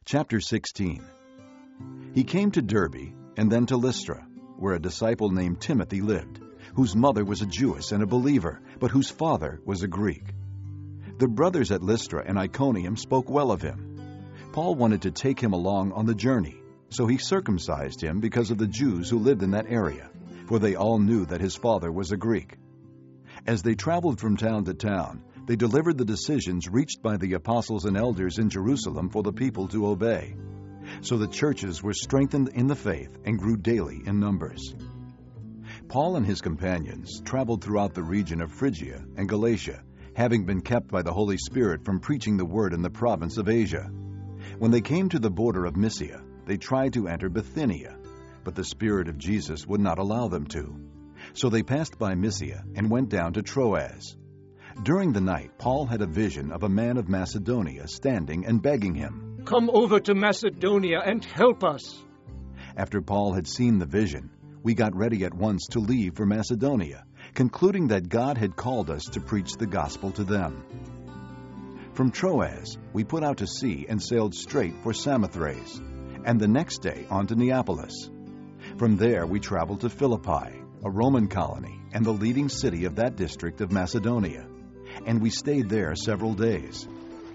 Chapter 16. He came to Derbe and then to Lystra, where a disciple named Timothy lived, whose mother was a Jewess and a believer, but whose father was a Greek. The brothers at Lystra and Iconium spoke well of him. Paul wanted to take him along on the journey, so he circumcised him because of the Jews who lived in that area, for they all knew that his father was a Greek. As they traveled from town to town, they delivered the decisions reached by the apostles and elders in Jerusalem for the people to obey. So the churches were strengthened in the faith and grew daily in numbers. Paul and his companions traveled throughout the region of Phrygia and Galatia, having been kept by the Holy Spirit from preaching the word in the province of Asia. When they came to the border of Mysia, they tried to enter Bithynia, but the Spirit of Jesus would not allow them to. So they passed by Mysia and went down to Troas. During the night, Paul had a vision of a man of Macedonia standing and begging him, "Come over to Macedonia and help us." After Paul had seen the vision, we got ready at once to leave for Macedonia, concluding that God had called us to preach the gospel to them. From Troas, we put out to sea and sailed straight for Samothrace, and the next day on to Neapolis. From there we traveled to Philippi, a Roman colony and the leading city of that district of Macedonia, and we stayed there several days.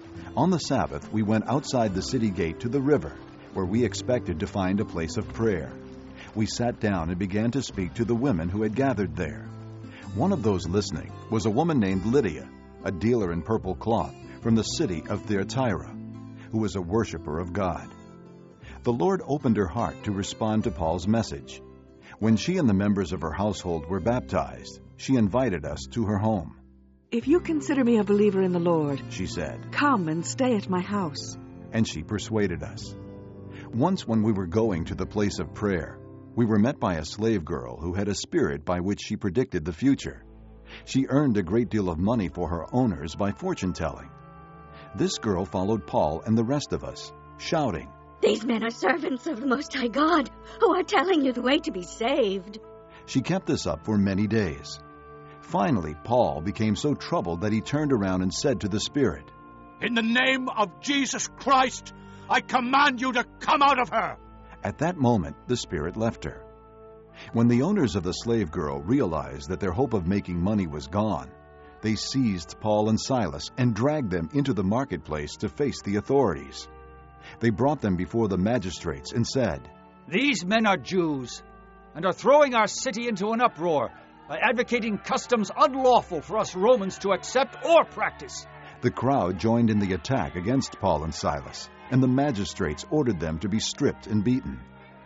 On the Sabbath, we went outside the city gate to the river, where we expected to find a place of prayer. We sat down and began to speak to the women who had gathered there. One of those listening was a woman named Lydia, a dealer in purple cloth from the city of Thyatira, who was a worshiper of God. The Lord opened her heart to respond to Paul's message. When she and the members of her household were baptized, she invited us to her home. "If you consider me a believer in the Lord," she said, "come and stay at my house." And she persuaded us. Once when we were going to the place of prayer, we were met by a slave girl who had a spirit by which she predicted the future. She earned a great deal of money for her owners by fortune-telling. This girl followed Paul and the rest of us, shouting, "These men are servants of the Most High God, who are telling you the way to be saved." She kept this up for many days. Finally, Paul became so troubled that he turned around and said to the spirit, "In the name of Jesus Christ, I command you to come out of her!" At that moment, the spirit left her. When the owners of the slave girl realized that their hope of making money was gone, they seized Paul and Silas and dragged them into the marketplace to face the authorities. They brought them before the magistrates and said, "These men are Jews and are throwing our city into an uproar by advocating customs unlawful for us Romans to accept or practice." The crowd joined in the attack against Paul and Silas, and the magistrates ordered them to be stripped and beaten.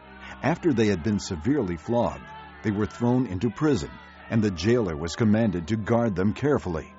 After they had been severely flogged, they were thrown into prison, and the jailer was commanded to guard them carefully.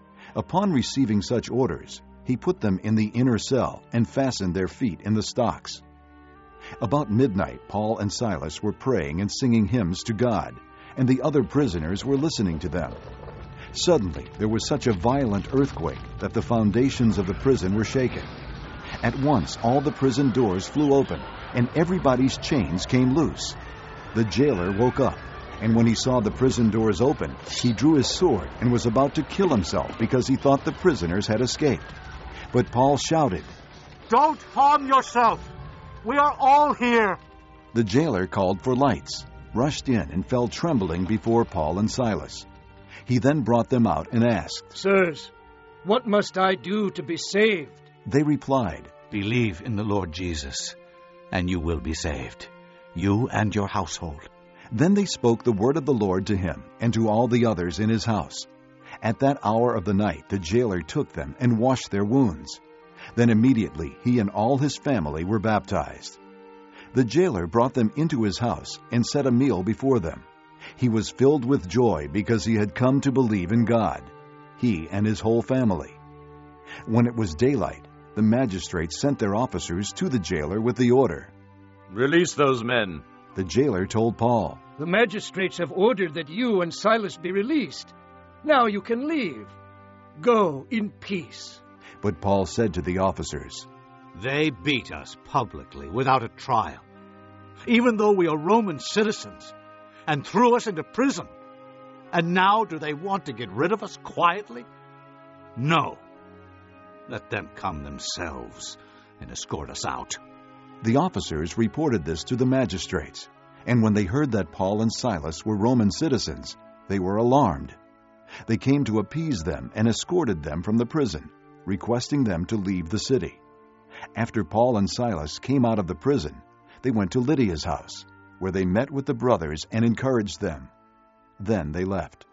Upon receiving such orders, he put them in the inner cell and fastened their feet in the stocks. About midnight, Paul and Silas were praying and singing hymns to God, and the other prisoners were listening to them. Suddenly, there was such a violent earthquake that the foundations of the prison were shaken. At once, all the prison doors flew open, and everybody's chains came loose. The jailer woke up, and when he saw the prison doors open, he drew his sword and was about to kill himself because he thought the prisoners had escaped. But Paul shouted, "Don't harm yourself! We are all here!" The jailer called for lights, rushed in, and fell trembling before Paul and Silas. He then brought them out and asked, "Sirs, what must I do to be saved?" They replied, "Believe in the Lord Jesus, and you will be saved, you and your household." Then they spoke the word of the Lord to him and to all the others in his house. At that hour of the night the jailer took them and washed their wounds. Then immediately he and all his family were baptized. The jailer brought them into his house and set a meal before them. He was filled with joy because he had come to believe in God, he and his whole family. When it was daylight, the magistrates sent their officers to the jailer with the order, "Release those men." The jailer told Paul, "The magistrates have ordered that you and Silas be released. Now you can leave. Go in peace." But Paul said to the officers, They beat us publicly without a trial, even though we are Roman citizens, and threw us into prison. And now do they want to get rid of us quietly? No. Let them come themselves and escort us out. The officers reported this to the magistrates, and when they heard that Paul and Silas were Roman citizens, they were alarmed. They came to appease them and escorted them from the prison, requesting them to leave the city. After Paul and Silas came out of the prison, they went to Lydia's house, where they met with the brothers and encouraged them. Then they left.